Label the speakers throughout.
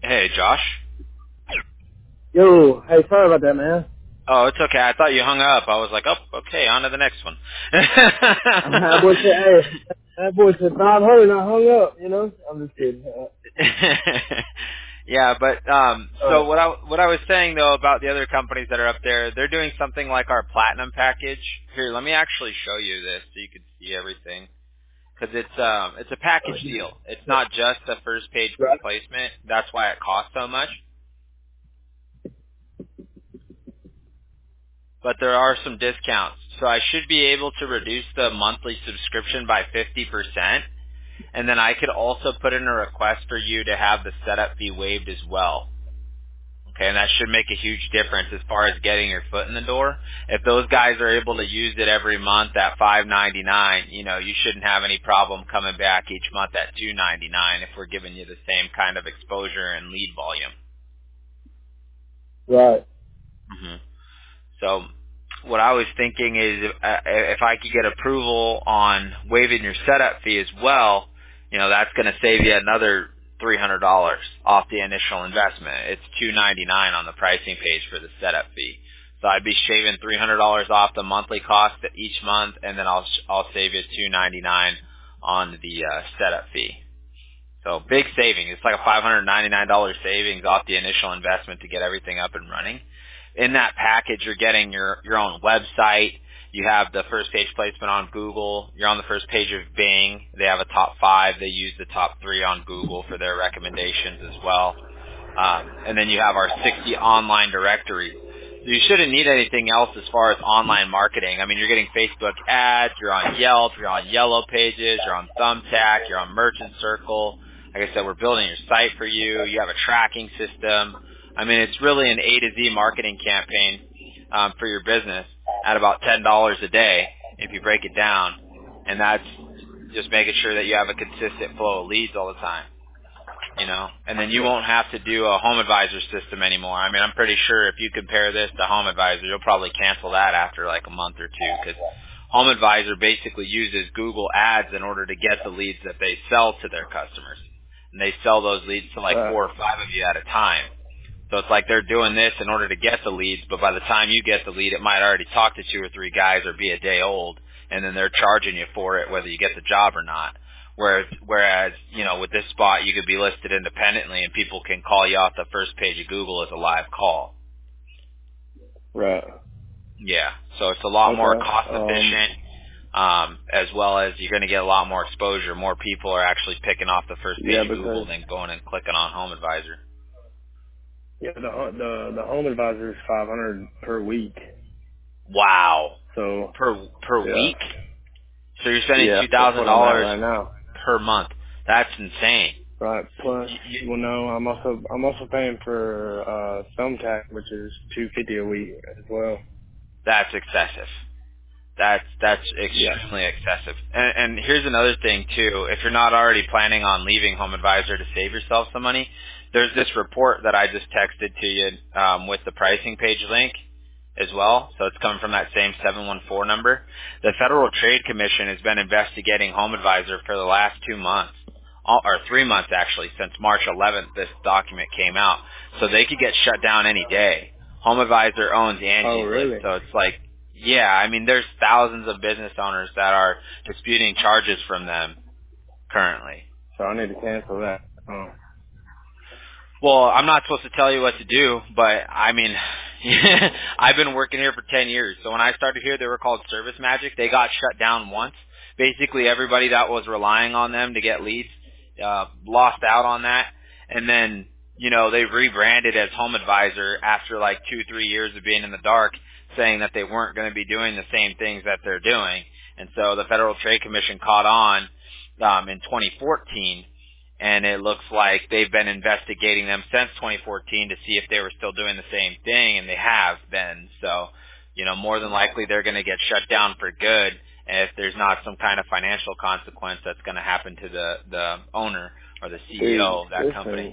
Speaker 1: Hey, Josh.
Speaker 2: Yo, hey, sorry about that, man.
Speaker 1: Oh, it's okay. I thought you hung up. I was like, oh, okay, on to the next one.
Speaker 2: That boy said, hey, that boy said 500 and I hung up, you know? I'm just kidding.
Speaker 1: Yeah, but
Speaker 2: Uh,
Speaker 1: so what I was saying though about the other companies that are up there, they're doing something like our platinum package. Here, let me actually show you this so you can see everything. Because it's a package deal. It's not just a first page
Speaker 2: right,
Speaker 1: placement. That's why it costs so much. But there are some discounts. So I should be able to reduce the monthly subscription by 50%, and then I could also put in a request for you to have the setup fee waived as well. Okay, and that should make a huge difference as far as getting your foot in the door. If those guys are able to use it every month at $5.99, you shouldn't have any problem coming back each month at $2.99 if we're giving you the same kind of exposure and lead volume.
Speaker 2: right.
Speaker 1: hmm So what I was thinking is if I could get approval on waiving your setup fee as well, that's going to save you another $300 off the initial investment. It's $299 on the pricing page for the setup fee. So I'd be shaving $300 off the monthly cost each month, and then I'll save you $299 on the setup fee. So big saving. It's like a $599 savings off the initial investment to get everything up and running. In that package, you're getting your own website. You have the first page placement on Google. You're on the first page of Bing. They have a top 5. They use the top 3 on Google for their recommendations as well. And then you have our 60 online directories. So you shouldn't need anything else as far as online marketing. I mean, you're getting Facebook ads. You're on Yelp. You're on Yellow Pages. You're on Thumbtack. You're on Merchant Circle. Like I said, we're building your site for you. You have a tracking system. I mean, it's really an A to Z marketing campaign for your business at about $10 a day if you break it down. And that's just making sure that you have a consistent flow of leads all the time. And then you won't have to do a Home Advisor system anymore. I mean, I'm pretty sure if you compare this to Home Advisor, you'll probably cancel that after like a month or two, because Home Advisor basically uses Google Ads in order to get the leads that they sell to their customers. And they sell those leads to like 4 or 5 of you at a time. So it's like they're doing this in order to get the leads, but by the time you get the lead, it might already talk to 2 or 3 guys or be a day old, and then they're charging you for it whether you get the job or not. Whereas, with this spot, you could be listed independently and people can call you off the first page of Google as a live call.
Speaker 2: Right.
Speaker 1: Yeah. So it's a lot more
Speaker 2: Okay.
Speaker 1: cost efficient, as well as you're going to get a lot more exposure. More people are actually picking off the first
Speaker 2: Yeah,
Speaker 1: page of Google
Speaker 2: because
Speaker 1: than going and clicking on Home Advisor.
Speaker 2: the home advisor is 500 per week.
Speaker 1: Wow.
Speaker 2: So
Speaker 1: Per
Speaker 2: yeah,
Speaker 1: week? So you're spending
Speaker 2: that's what I'm at
Speaker 1: $2,000
Speaker 2: right now.
Speaker 1: per month. That's insane.
Speaker 2: Right. Plus, well, no, I'm also paying for Thumbtack, which is $250 a week as well.
Speaker 1: That's excessive. That's
Speaker 2: Yeah.
Speaker 1: extremely excessive. And here's another thing too. If you're not already planning on leaving Home Advisor to save yourself some money, there's this report that I just texted to you with the pricing page link as well. So it's coming from that same 714 number. The Federal Trade Commission has been investigating Home Advisor for the last 2 months, or 3 months actually, since March 11th this document came out. So they could get shut down any day. Home Advisor owns
Speaker 2: Oh,
Speaker 1: Angie's List,
Speaker 2: really?
Speaker 1: so it's like, yeah, I mean, there's thousands of business owners that are disputing charges from them currently.
Speaker 2: So I need to cancel that. Oh.
Speaker 1: Well, I'm not supposed to tell you what to do, but I mean, I've been working here for 10 years. So when I started here, they were called Service Magic. They got shut down once. Basically, everybody that was relying on them to get leads lost out on that. And then, they rebranded as Home Advisor after like 2-3 years of being in the dark, saying that they weren't going to be doing the same things that they're doing. And so the Federal Trade Commission caught on in 2014. And it looks like they've been investigating them since 2014 to see if they were still doing the same thing, and they have been. So, more than likely they're going to get shut down for good if there's not some kind of financial consequence that's going to happen to the owner or the
Speaker 2: Dude,
Speaker 1: CEO of that company.
Speaker 2: listen,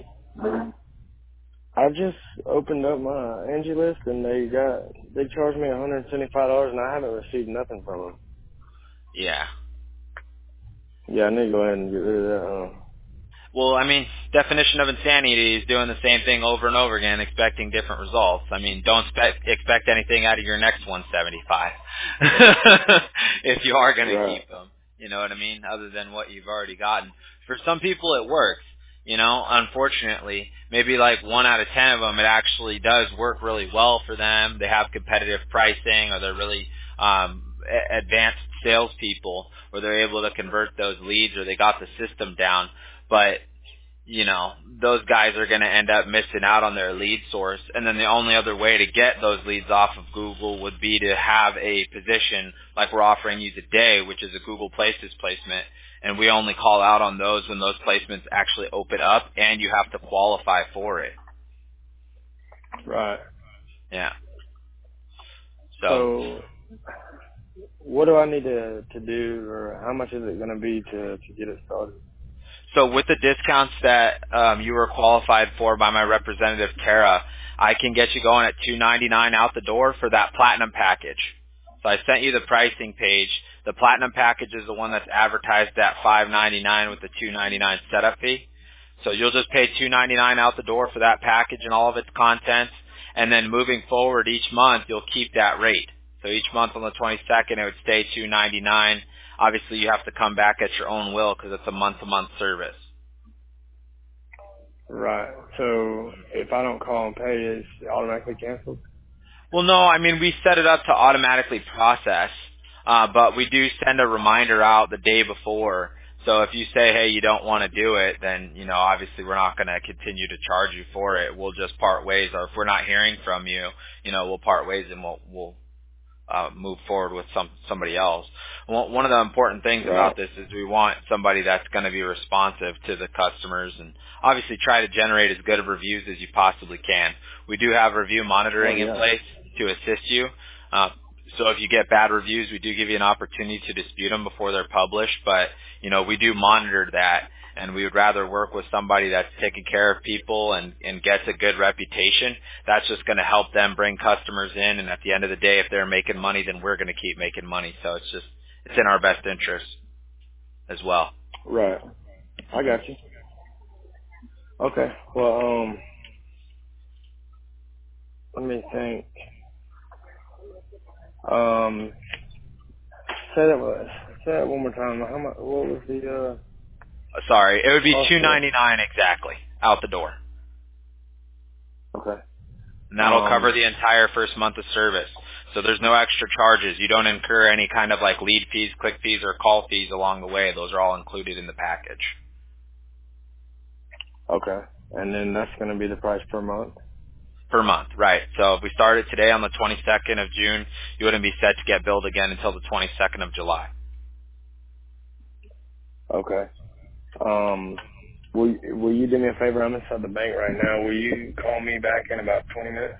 Speaker 2: I just opened up my Angie List and they charged me $175 and I haven't received nothing from them.
Speaker 1: Yeah.
Speaker 2: Yeah, I need to go ahead and get rid of that.
Speaker 1: Well, I mean, definition of insanity is doing the same thing over and over again, expecting different results. I mean, don't expect anything out of your next 175 if you are going to
Speaker 2: Right.
Speaker 1: keep them. You know what I mean? Other than what you've already gotten. For some people, it works. You know, unfortunately, maybe like 1 out of 10 of them, it actually does work really well for them. They have competitive pricing, or they're really advanced salespeople, where they're able to convert those leads, or they got the system down. But you know, those guys are going to end up missing out on their lead source. And then the only other way to get those leads off of Google would be to have a position like we're offering you today, which is a Google Places placement. And we only call out on those when those placements actually open up and you have to qualify for it.
Speaker 2: Right.
Speaker 1: Yeah.
Speaker 2: So what do I need to do, or how much is it going to be to get it started?
Speaker 1: So with the discounts that you were qualified for by my representative Tara, I can get you going at $299 out the door for that platinum package. So I sent you the pricing page. The platinum package is the one that's advertised at $599 with the $299 setup fee. So you'll just pay $299 out the door for that package and all of its contents, and then moving forward each month you'll keep that rate. So each month on the 22nd it would stay $299. Obviously, you have to come back at your own will because it's a month-to-month service.
Speaker 2: Right. So if I don't call and pay, it's automatically canceled?
Speaker 1: Well, no, I mean, we set it up to automatically process, but we do send a reminder out the day before. So if you say, hey, you don't want to do it, then, you know, obviously we're not going to continue to charge you for it. We'll just part ways. Or if we're not hearing from you, you know, we'll part ways and we'll move forward with somebody else. One of the important things about this is we want somebody that's going to be responsive to the customers and obviously try to generate as good of reviews as you possibly can. We do have review monitoring in place to assist you. So if you get bad reviews, we do give you an opportunity to dispute them before they're published, but you know, we do monitor that. And we would rather work with somebody that's taking care of people and gets a good reputation. That's just going to help them bring customers in. And at the end of the day, if they're making money, then we're going to keep making money. So it's in our best interest as well.
Speaker 2: Right. I got you. Okay. Well, let me think. Say that one more time. How much? What was the
Speaker 1: Sorry, it would be
Speaker 2: cost?
Speaker 1: $299 exactly out the door.
Speaker 2: Okay.
Speaker 1: And that'll cover the entire first month of service. So there's no extra charges. You don't incur any kind of like lead fees, click fees, or call fees along the way. Those are all included in the package.
Speaker 2: Okay. And then that's going to be the price per month?
Speaker 1: Per month, right. So if we started today on the 22nd of June, you wouldn't be set to get billed again until the 22nd of July.
Speaker 2: Okay. Will you do me a favor? I'm inside the bank right now. Will you call me back in about 20 minutes?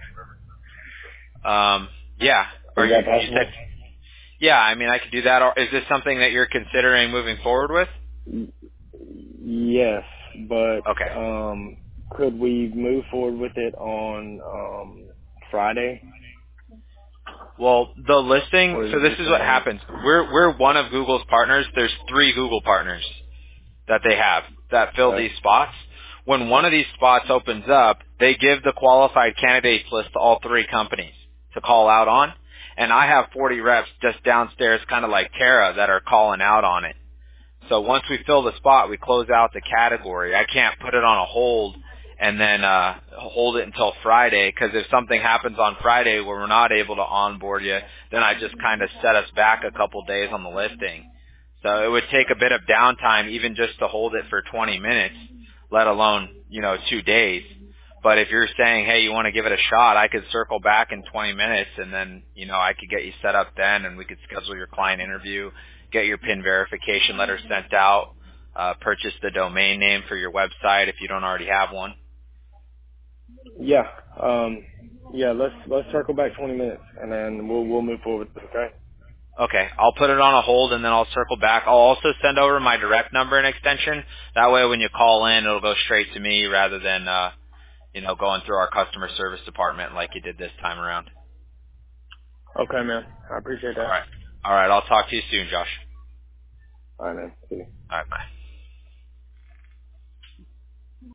Speaker 1: Yeah.
Speaker 2: Is that possible?
Speaker 1: You said, yeah, I mean, I could do that. Or is this something that you're considering moving forward with?
Speaker 2: Yes, but
Speaker 1: Okay.
Speaker 2: could we move forward with it on Friday?
Speaker 1: Well, the listing, so this is what happens. We're one of Google's partners. There's 3 Google partners that they have that fill these spots. When one of these spots opens up, they give the qualified candidates list to all 3 companies to call out on. And I have 40 reps just downstairs, kind of like Tara, that are calling out on it. So once we fill the spot, we close out the category. I can't put it on a hold and then hold it until Friday, because if something happens on Friday where we're not able to onboard you, then I just kind of set us back a couple days on the listing. So it would take a bit of downtime even just to hold it for 20 minutes, let alone, 2 days. But if you're saying, hey, you want to give it a shot, I could circle back in 20 minutes and then, I could get you set up then and we could schedule your client interview, get your PIN verification letter sent out, purchase the domain name for your website if you don't already have one.
Speaker 2: Yeah. Let's circle back 20 minutes and then we'll move forward, okay?
Speaker 1: Okay, I'll put it on a hold and then I'll circle back. I'll also send over my direct number and extension. That way when you call in, it'll go straight to me rather than, going through our customer service department like you did this time around.
Speaker 2: Okay, man. I appreciate that.
Speaker 1: All right. I'll talk to you soon, Josh.
Speaker 2: All right, man. See you.
Speaker 1: All right, bye.